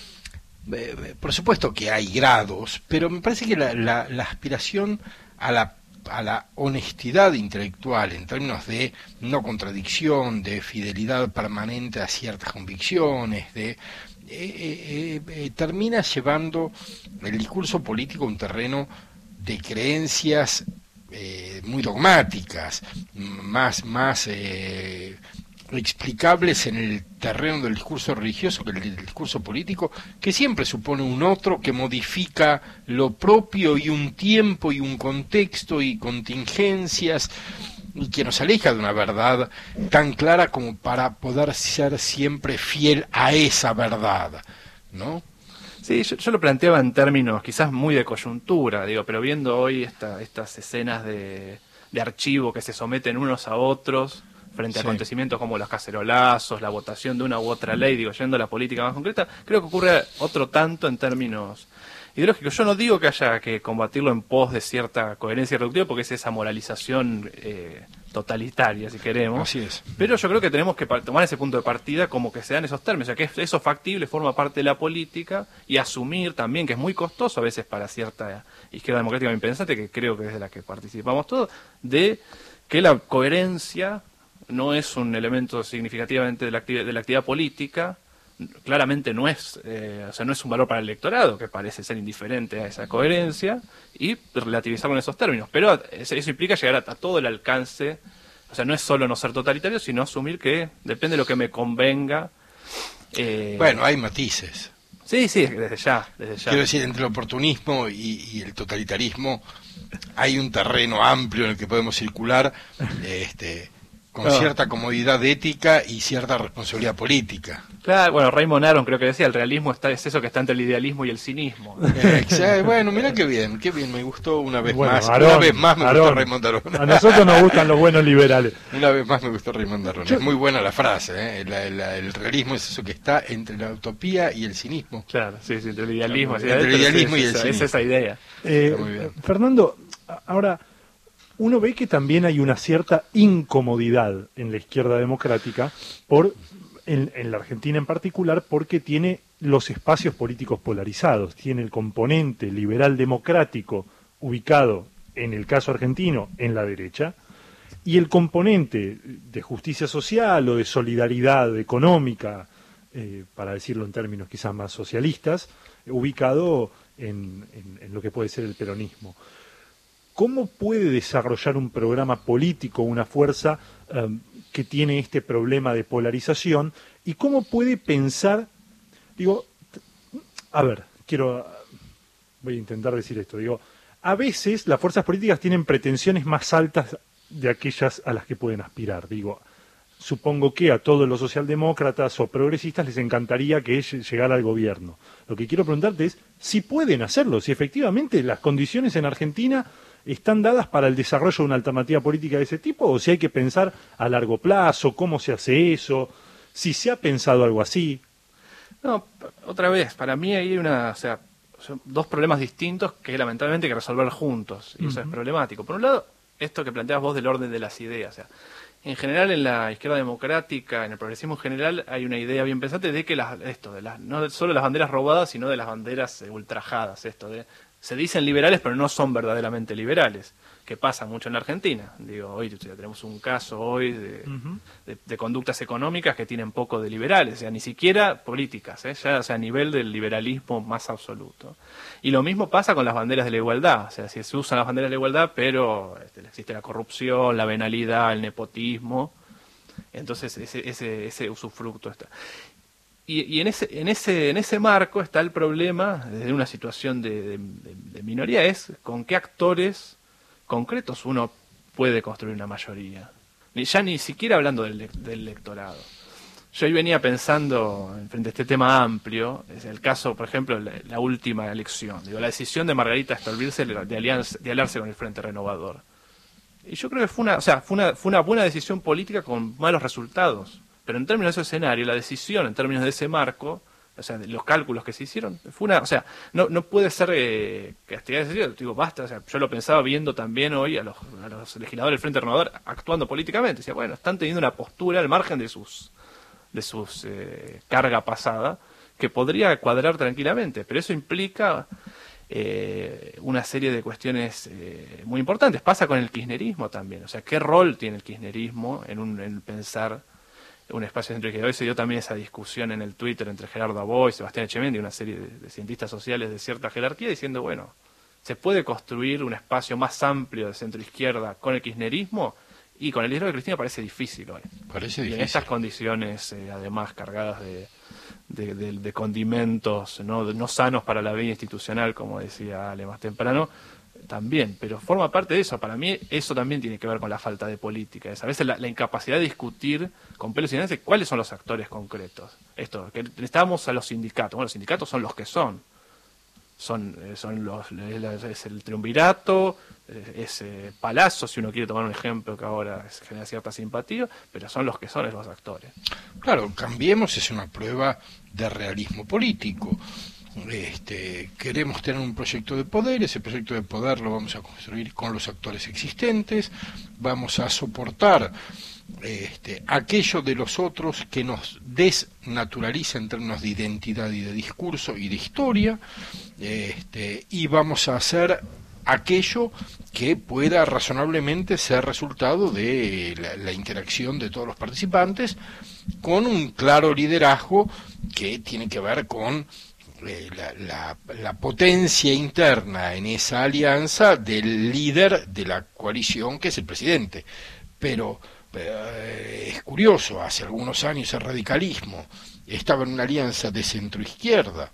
por supuesto que hay grados, pero me parece que la aspiración a la honestidad intelectual en términos de no contradicción, de fidelidad permanente a ciertas convicciones, termina llevando el discurso político a un terreno de creencias muy dogmáticas, más explicables en el terreno del discurso religioso que el del discurso político, que siempre supone un otro que modifica lo propio y un tiempo y un contexto y contingencias, y que nos aleja de una verdad tan clara como para poder ser siempre fiel a esa verdad, ¿no? Sí, yo lo planteaba en términos quizás muy de coyuntura, digo, pero viendo hoy estas escenas de archivo que se someten unos a otros frente a acontecimientos como los cacerolazos, la votación de una u otra ley, digo, yendo a la política más concreta, creo que ocurre otro tanto en términos ideológicos. Yo no digo que haya que combatirlo en pos de cierta coherencia reductiva, porque es esa moralización totalitaria, si queremos. Así es. Pero yo creo que tenemos que tomar ese punto de partida como que se dan esos términos, o sea, que eso factible forma parte de la política, y asumir también que es muy costoso a veces para cierta izquierda democrática bien pensante, que creo que es de la que participamos todos, de que la coherencia no es un elemento significativamente de la actividad política. Claramente no es, o sea, no es un valor para el electorado, que parece ser indiferente a esa coherencia, y relativizarlo en esos términos. Pero eso implica llegar a todo el alcance O sea, no es solo no ser totalitario, sino asumir que depende de lo que me convenga. Bueno, hay matices. Sí, desde ya. Quiero decir, entre el oportunismo y el totalitarismo hay un terreno amplio en el que podemos circular con cierta comodidad ética y cierta responsabilidad política. Claro, bueno, Raymond Aron creo que decía, el realismo es eso que está entre el idealismo y el cinismo. Bueno, mira qué bien, me gustó una vez más. Aron, una vez más me gustó Raymond Aron. A nosotros nos gustan los buenos liberales. Una vez más me gustó Raymond Aron. Es muy buena la frase, el realismo es eso que está entre la utopía y el cinismo. Claro, sí, entre el idealismo, entre el idealismo y el cinismo. Es esa idea. Muy bien. Fernando, ahora, uno ve que también hay una cierta incomodidad en la izquierda democrática, en la Argentina en particular, porque tiene los espacios políticos polarizados. Tiene el componente liberal democrático ubicado, en el caso argentino, en la derecha, y el componente de justicia social o de solidaridad económica, para decirlo en términos quizás más socialistas, ubicado en lo que puede ser el peronismo. ¿Cómo puede desarrollar un programa político una fuerza que tiene este problema de polarización? ¿Y cómo puede pensar? Voy a intentar decir esto. A veces las fuerzas políticas tienen pretensiones más altas de aquellas a las que pueden aspirar. Supongo que a todos los socialdemócratas o progresistas les encantaría que llegara al gobierno. Lo que quiero preguntarte es si pueden hacerlo, si efectivamente las condiciones en Argentina están dadas para el desarrollo de una alternativa política de ese tipo, o si hay que pensar a largo plazo, cómo se hace eso, si se ha pensado algo así. No, otra vez, para mí hay son dos problemas distintos que lamentablemente hay que resolver juntos, y eso es problemático. Por un lado, esto que planteabas vos del orden de las ideas, en general en la izquierda democrática, en el progresismo en general, hay una idea bien pensante de que no solo las banderas robadas, sino de las banderas ultrajadas, se dicen liberales, pero no son verdaderamente liberales, que pasa mucho en la Argentina. Hoy ya tenemos un caso de conductas económicas que tienen poco de liberales, ni siquiera políticas, ya a nivel del liberalismo más absoluto. Y lo mismo pasa con las banderas de la igualdad, si se usan las banderas de la igualdad, pero existe la corrupción, la venalidad, el nepotismo, entonces ese usufructo está. Y en ese marco está el problema, desde una situación de minoría, es con qué actores concretos uno puede construir una mayoría. Ya ni siquiera hablando del electorado. Yo hoy venía pensando, frente a este tema amplio, es el caso, por ejemplo, la última elección, la decisión de Margarita Stolbizer de aliarse con el Frente Renovador. Y yo creo que fue una buena decisión política con malos resultados. Pero en términos de ese escenario, la decisión, en términos de ese marco, de los cálculos que se hicieron, no puede ser castigada de ese sentido. Basta, yo lo pensaba viendo también hoy a los legisladores del Frente Renovador actuando políticamente. Están teniendo una postura al margen de sus carga pasada que podría cuadrar tranquilamente, pero eso implica una serie de cuestiones muy importantes. Pasa con el kirchnerismo también, ¿qué rol tiene el kirchnerismo en pensar un espacio centro izquierda? Hoy se dio también esa discusión en el Twitter entre Gerardo Aboy, Sebastián Echemendi y una serie de cientistas sociales de cierta jerarquía diciendo, se puede construir un espacio más amplio de centro izquierda con el kirchnerismo, y con el liderazgo de Cristina parece difícil hoy. Y en estas condiciones, además cargadas de condimentos no sanos para la vida institucional, como decía Ale más temprano, también, pero forma parte de eso. Para mí eso también tiene que ver con la falta de política, a veces la incapacidad de discutir con pelos y señales cuáles son los actores concretos. Esto, que necesitamos a los sindicatos. Los sindicatos son los que son es el triunvirato, es Palazzo, si uno quiere tomar un ejemplo que ahora genera cierta simpatía, pero son los que son los actores. Claro, Cambiemos es una prueba de realismo político. Queremos tener un proyecto de poder, ese proyecto de poder lo vamos a construir con los actores existentes, vamos a soportar aquello de los otros que nos desnaturaliza en términos de identidad y de discurso y de historia, y vamos a hacer aquello que pueda razonablemente ser resultado de la interacción de todos los participantes, con un claro liderazgo que tiene que ver con la potencia interna en esa alianza del líder de la coalición, que es el presidente. Pero es curioso, hace algunos años el radicalismo estaba en una alianza de centroizquierda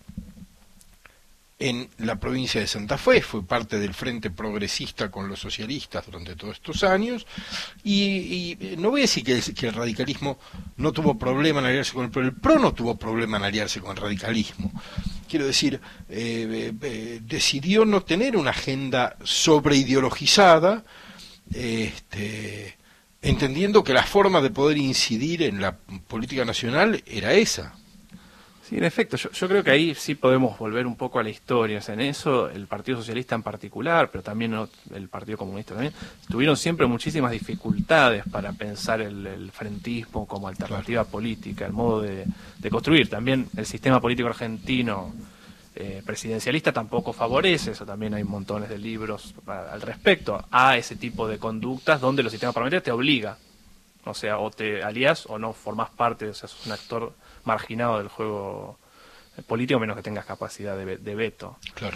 en la provincia de Santa Fe, fue parte del Frente Progresista con los socialistas durante todos estos años, y no voy a decir que el radicalismo no tuvo problema en aliarse con el PRO, el PRO no tuvo problema en aliarse con el radicalismo. Quiero decir, decidió no tener una agenda sobreideologizada, entendiendo que la forma de poder incidir en la política nacional era esa. Sí, en efecto, yo creo que ahí sí podemos volver un poco a la historia. O sea, en eso el Partido Socialista en particular, pero también el Partido Comunista también, tuvieron siempre muchísimas dificultades para pensar el frentismo como alternativa política, el modo de construir. También el sistema político argentino presidencialista tampoco favorece, eso también hay montones de libros al respecto, a ese tipo de conductas donde los sistemas parlamentarios te obliga. O sea, o te alías o no formás parte, o sea, sos un actor marginado del juego político, menos que tengas capacidad de veto. Claro.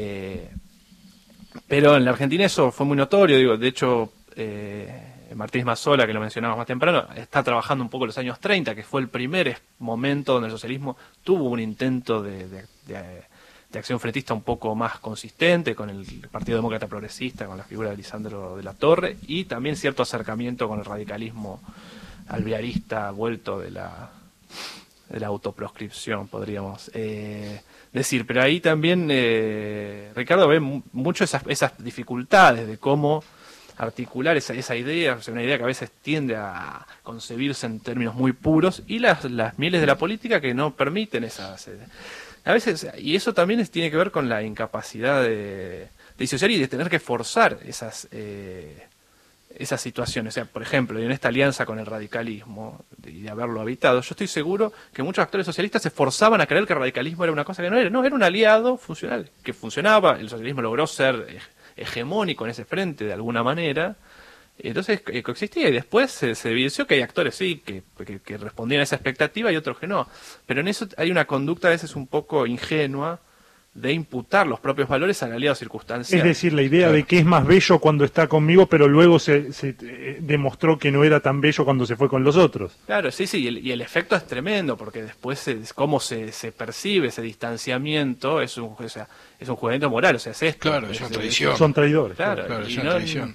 Pero en la Argentina eso fue muy notorio, digo, de hecho, Martínez Mazzola, que lo mencionamos más temprano, está trabajando un poco en los años 30, que fue el primer momento donde el socialismo tuvo un intento de acción frentista un poco más consistente, con el Partido Demócrata Progresista, con la figura de Lisandro de la Torre, y también cierto acercamiento con el radicalismo alvearista vuelto de la autoproscripción, podríamos decir. Pero ahí también Ricardo ve mucho esas dificultades de cómo articular esa idea, o sea, una idea que a veces tiende a concebirse en términos muy puros, y las mieles de la política que no permiten esas... a veces, y eso también tiene que ver con la incapacidad de disociar y de tener que forzar esas situaciones. O sea, por ejemplo, en esta alianza con el radicalismo y de haberlo habitado, yo estoy seguro que muchos actores socialistas se forzaban a creer que el radicalismo era una cosa que no, era un aliado funcional, que funcionaba, el socialismo logró ser hegemónico en ese frente de alguna manera, entonces coexistía, y después se evidenció que hay actores sí que respondían a esa expectativa y otros que no, pero en eso hay una conducta a veces un poco ingenua de imputar los propios valores al aliado circunstancial. Es decir, la idea de que es más bello cuando está conmigo, pero luego se demostró que no era tan bello cuando se fue con los otros. Claro, sí, y el efecto es tremendo, porque después cómo se percibe ese distanciamiento es un juramento moral, o sea, es esto. Claro, es una traición. Son traidores. Claro, es una traición.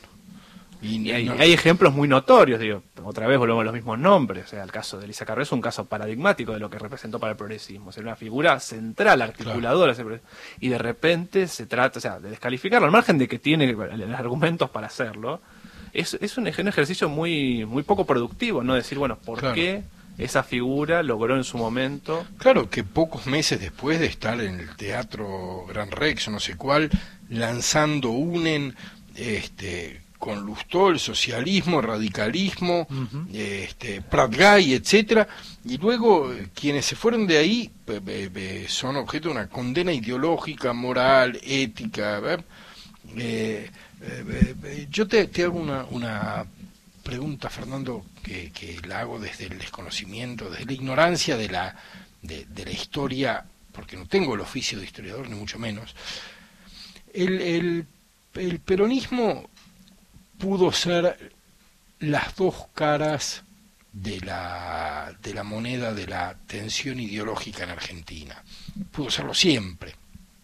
Y hay ejemplos muy notorios, digo, otra vez volvemos a los mismos nombres, o sea, el caso de Elisa Carrió es un caso paradigmático de lo que representó para el progresismo, o sea, una figura central, articuladora, claro. Y de repente se trata, o sea, de descalificarlo, al margen de que tiene los argumentos para hacerlo, es un ejercicio muy poco productivo, ¿no? Decir, bueno, ¿por qué esa figura logró en su momento? Claro, que pocos meses después de estar en el Teatro Gran Rex, o no sé cuál, lanzando con Lustó, el socialismo, el radicalismo, Prat Gay, etcétera, y luego quienes se fueron de ahí son objeto de una condena ideológica, moral, ética. Yo te hago una pregunta, Fernando, que la hago desde el desconocimiento, desde la ignorancia de la historia, porque no tengo el oficio de historiador, ni mucho menos. El peronismo pudo ser las dos caras de la moneda de la tensión ideológica en Argentina. Pudo serlo siempre.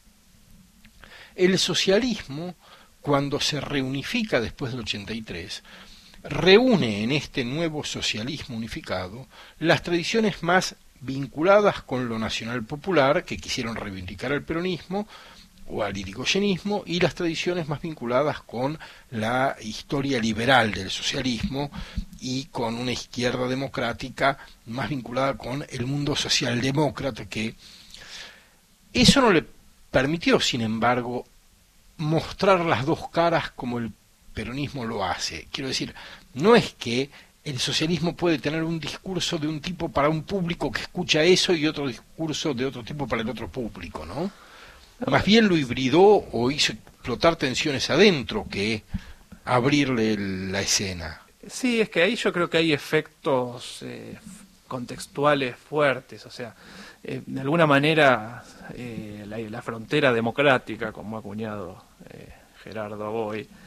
El socialismo, cuando se reunifica después del 83, reúne en este nuevo socialismo unificado las tradiciones más vinculadas con lo nacional popular, que quisieron reivindicar al peronismo o al irigoyenismo, y las tradiciones más vinculadas con la historia liberal del socialismo y con una izquierda democrática más vinculada con el mundo socialdemócrata, que eso no le permitió, sin embargo, mostrar las dos caras como el peronismo lo hace. Quiero decir, no es que el socialismo puede tener un discurso de un tipo para un público que escucha eso y otro discurso de otro tipo para el otro público, ¿no? Más bien lo hibridó o hizo explotar tensiones adentro que abrirle la escena. Sí, es que ahí yo creo que hay efectos contextuales fuertes, o sea, de alguna manera la frontera democrática, como ha acuñado Gerardo Boy,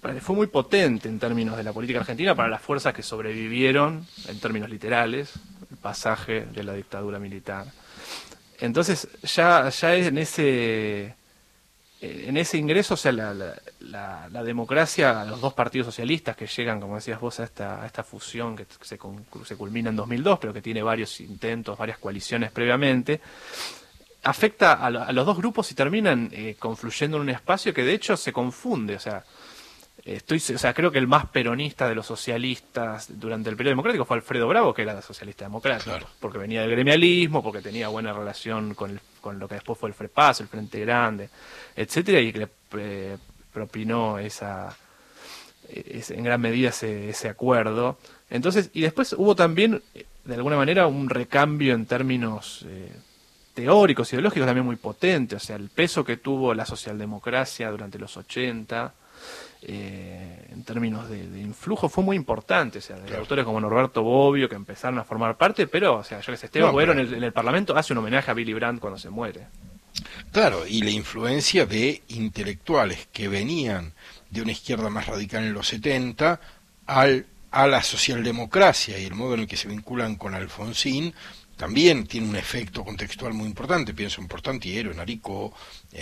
fue muy potente en términos de la política argentina para las fuerzas que sobrevivieron, en términos literales, el pasaje de la dictadura militar. Entonces, ya es en ese ingreso, o sea, la democracia, los dos partidos socialistas que llegan, como decías vos, a esta fusión que se culmina en 2002, pero que tiene varios intentos, varias coaliciones previamente, afecta a los dos grupos y terminan confluyendo en un espacio que de hecho se confunde. O sea, creo que el más peronista de los socialistas durante el periodo democrático fue Alfredo Bravo, que era socialista democrático, claro, porque venía del gremialismo, porque tenía buena relación con lo que después fue el FREPAS, el Frente Grande, etcétera, y que le propinó en gran medida ese acuerdo. Entonces, y después hubo también, de alguna manera, un recambio en términos teóricos, ideológicos también muy potente. O sea, el peso que tuvo la socialdemocracia durante los 80, en términos de influjo, fue muy importante. O sea, de autores como Norberto Bobbio, que empezaron a formar parte, pero, o sea, yo que sé, Esteban Boero en el Parlamento hace un homenaje a Willy Brandt cuando se muere. Claro, y la influencia de intelectuales que venían de una izquierda más radical en los 70 a la socialdemocracia, y el modo en el que se vinculan con Alfonsín también tiene un efecto contextual muy importante. Pienso en Portantiero, en Aricó,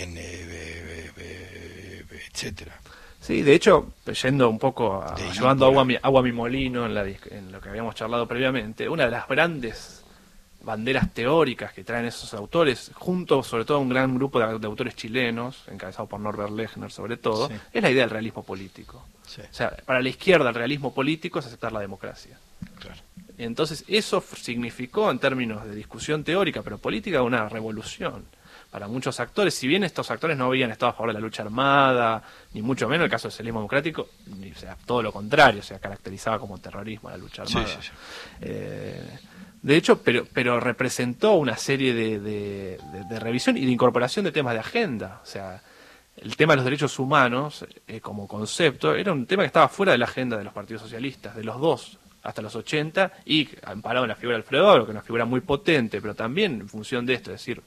etcétera. Sí, de hecho, yendo un poco llevando agua a mi molino en lo que habíamos charlado previamente, una de las grandes banderas teóricas que traen esos autores, junto sobre todo a un gran grupo de autores chilenos, encabezado por Norbert Lechner sobre todo, es la idea del realismo político. Sí. O sea, para la izquierda el realismo político es aceptar la democracia. Claro. Entonces eso significó, en términos de discusión teórica, pero política, una revolución para muchos actores. Si bien estos actores no habían estado a favor de la lucha armada, ni mucho menos el caso del socialismo democrático, o sea, todo lo contrario, o sea, caracterizaba como terrorismo la lucha armada. Sí, sí, sí. De hecho, pero representó una serie de revisión y de incorporación de temas de agenda. O sea, el tema de los derechos humanos, como concepto, era un tema que estaba fuera de la agenda de los partidos socialistas, de los dos, hasta los 80, y amparado en la figura de Alfredo Bravo, que es una figura muy potente, pero también en función de esto, es decir,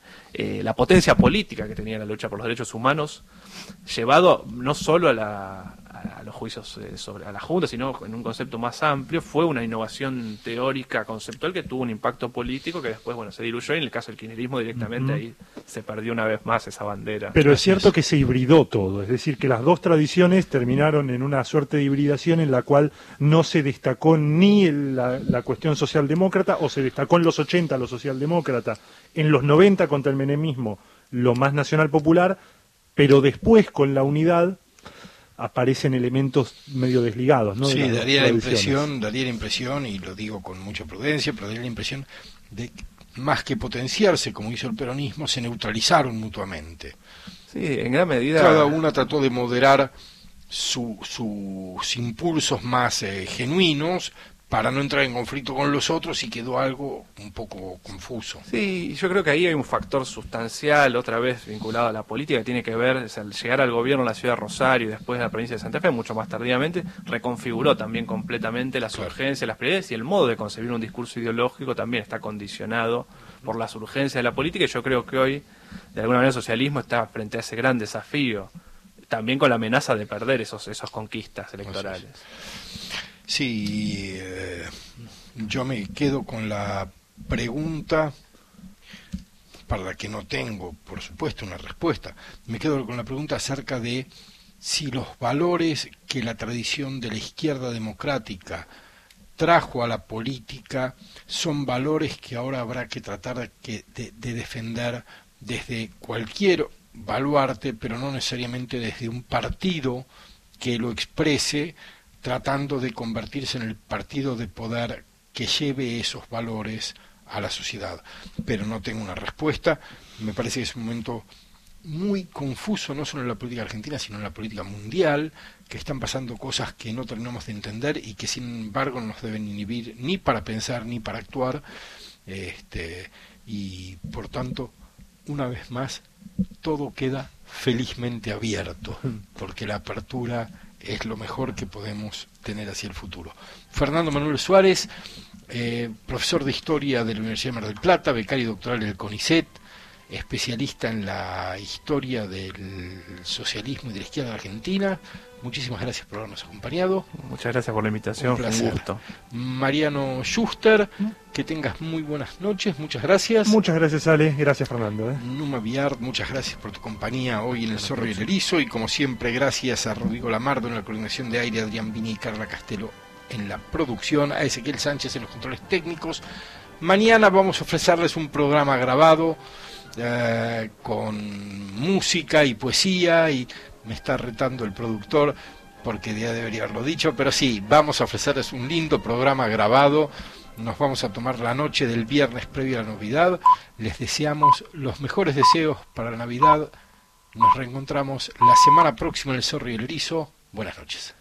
la potencia política que tenía la lucha por los derechos humanos, llevado no solo a los juicios a la Junta, sino en un concepto más amplio, fue una innovación teórica, conceptual, que tuvo un impacto político que después, bueno, se diluyó, y en el caso del kirchnerismo directamente ahí se perdió una vez más esa bandera. Pero es cierto que se hibridó todo, es decir, que las dos tradiciones terminaron en una suerte de hibridación en la cual no se destacó ni la cuestión socialdemócrata, o se destacó en los 80 lo socialdemócrata, en los 90 contra el menemismo lo más nacional popular, pero después con la unidad aparecen elementos medio desligados, ¿no? Sí, daría la impresión, y lo digo con mucha prudencia, pero daría la impresión de que, más que potenciarse, como hizo el peronismo, se neutralizaron mutuamente. Sí, en gran medida. Cada una trató de moderar sus impulsos más genuinos para no entrar en conflicto con los otros, y quedó algo un poco confuso. Sí, yo creo que ahí hay un factor sustancial, otra vez vinculado a la política, que tiene que ver, o sea, al llegar al gobierno en la ciudad de Rosario y después en la provincia de Santa Fe, mucho más tardíamente, reconfiguró también completamente las urgencias, las prioridades, y el modo de concebir un discurso ideológico también está condicionado por las urgencias de la política, y yo creo que hoy, de alguna manera, el socialismo está frente a ese gran desafío, también con la amenaza de perder esas conquistas electorales. Sí, yo me quedo con la pregunta, para la que no tengo, por supuesto, una respuesta. Me quedo con la pregunta acerca de si los valores que la tradición de la izquierda democrática trajo a la política son valores que ahora habrá que tratar de defender desde cualquier baluarte, pero no necesariamente desde un partido que lo exprese, tratando de convertirse en el partido de poder que lleve esos valores a la sociedad. Pero no tengo una respuesta. Me parece que es un momento muy confuso, no solo en la política argentina, sino en la política mundial, que están pasando cosas que no terminamos de entender y que sin embargo no nos deben inhibir ni para pensar ni para actuar, y por tanto, una vez más, todo queda felizmente abierto, porque la apertura es lo mejor que podemos tener hacia el futuro. Fernando Manuel Suárez, profesor de Historia de la Universidad de Mar del Plata, becario doctoral del CONICET, especialista en la historia del socialismo y de la izquierda argentina. Muchísimas gracias por habernos acompañado. Muchas gracias por la invitación, fue un gusto. Mariano Schuster, que tengas muy buenas noches, muchas gracias. Muchas gracias, Ale, gracias, Fernando. Numa Biard, muchas gracias por tu compañía hoy en El Zorro y el Erizo, y como siempre, gracias a Rodrigo Lamardo en la coordinación de aire, Adrián Vini y Carla Castelo en la producción, a Ezequiel Sánchez en los controles técnicos. Mañana vamos a ofrecerles un programa grabado con música y poesía, y me está retando el productor porque ya debería haberlo dicho, pero sí, vamos a ofrecerles un lindo programa grabado. Nos vamos a tomar la noche del viernes previo a la Navidad. Les deseamos los mejores deseos para la Navidad. Nos reencontramos la semana próxima en El Zorro y el Erizo. Buenas noches.